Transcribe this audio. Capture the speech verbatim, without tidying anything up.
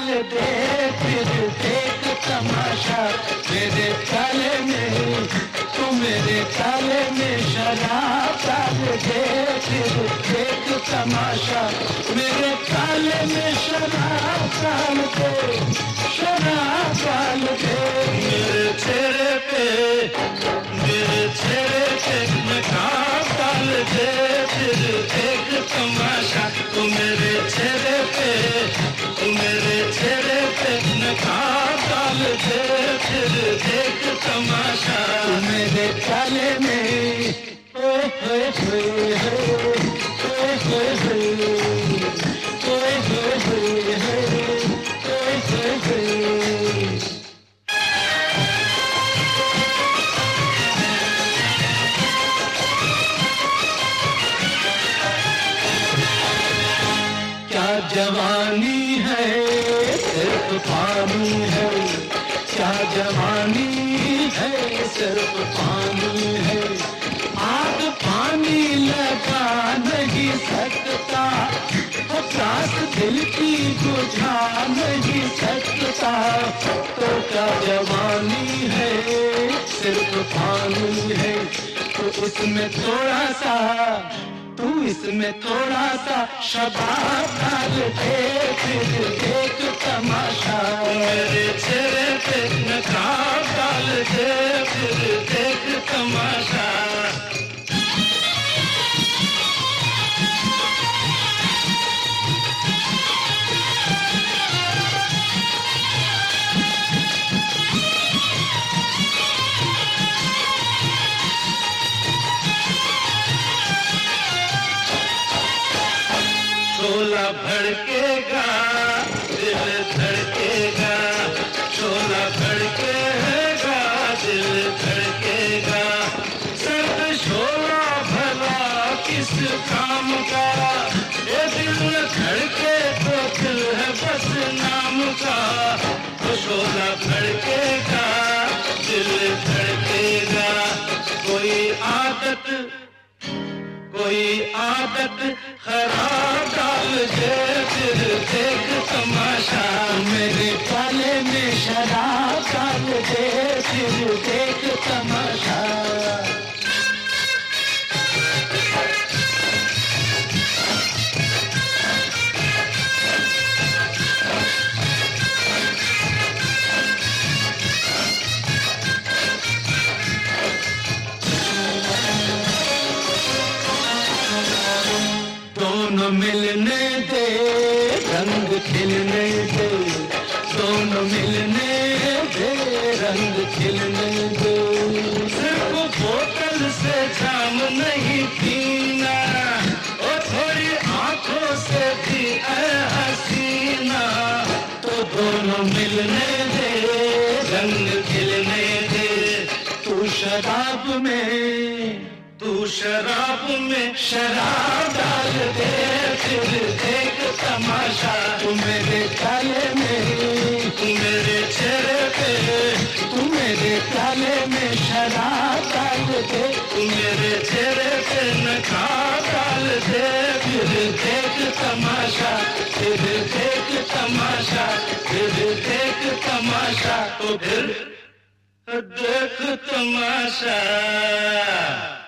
डाल दे, फिर देख तमाशा मेरे प्याले में, तू मेरे प्याले में शराब डाल दे, फिर देख तमाशा मेरे प्याले में शराब डाल दे, शराब डाल दे। मेरे चेहरे पे, मेरे चेहरे पे नकाब डाल दे, फिर देख तमाशा, तू मेरे चेहरे पे, तू मेरे चेहरे पे नकाब डाल दे, फिर देख तमाशा मेरे प्याले में। ओए होए होए होए, ओए होए होए, ओए होए होए होए, ओए होए होए। क्या जवानी है सिर्फ पानी है, क्या जवानी है सिर्फ पानी है, आग पानी लगा नहीं सकता, प्यास दिल की बुझा नहीं सकता, तो क्या जवानी है सिर्फ पानी है। तो इसमें थोड़ा सा, तू इसमें थोड़ा सा शबाब डाल दे, फिर देख तमाशा मेरे चेहरे पे नकाब डाल दे, फिर देख तमाशा। शोला भड़केगा, दिल धड़केगा, शोला भड़केगा, दिल धड़केगा, सब शोला भला किस काम का, ये दिल धड़के तो दिल है बस नाम का, तो शोला भड़केगा, दिल धड़केगा, कोई आदत, कोई आदत खराब डाल दे, फिर देख तमाशा मेरे प्याले में शराब डाल दे, फिर देख तमाशा। दोनों मिलने दे, रंग खिलने दे, दोनों मिलने दे, रंग खिलने दे, सिर्फ बोतल से जाम नहीं पीना, और थोड़ी आंखों से भी ऐ हसीना, तो दोनों मिलने दे, रंग खिलने दे, तू शराब में, तू शराब में शराब डाल दे, फिर देख तमाशा, तू मेरे प्याले में, तू मेरे चेहरे पे, तू मेरे प्याले में शराब डाल दे, तू मेरे चेहरे पे नकाब डाल दे, फिर देख तमाशा, फिर देख तमाशा, फिर देख तमाशा, तो फिर देख तमाशा।